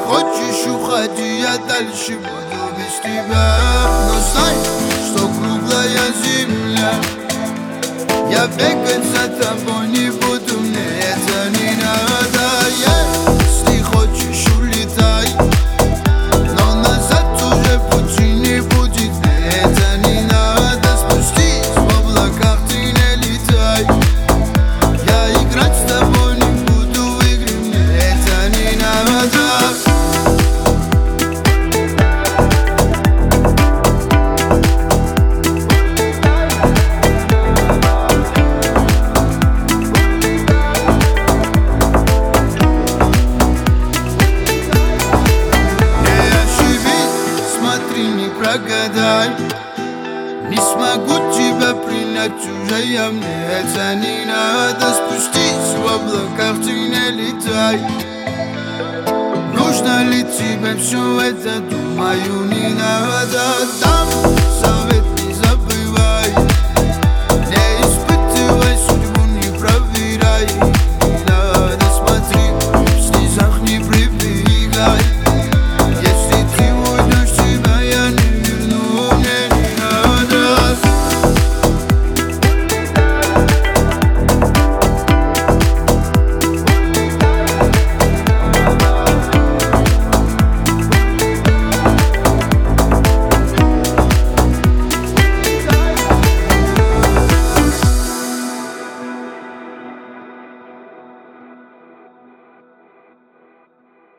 хочешь, уходи, я дальше буду без тебя. Но знай, что круглая земля, я бегать за тобой не буду, мне это не надо. Если хочешь, улетай, но назад уже пути не будет, мне это не надо. Спустись в облаках, ты не летай, я играть с тобой не буду в игры, мне это не надо. Прогадай, не смогу тебя принять уже я, мне это не надо. Спустись в облаках, ты не летай, нужно ли тебе все это, думаю, не надо.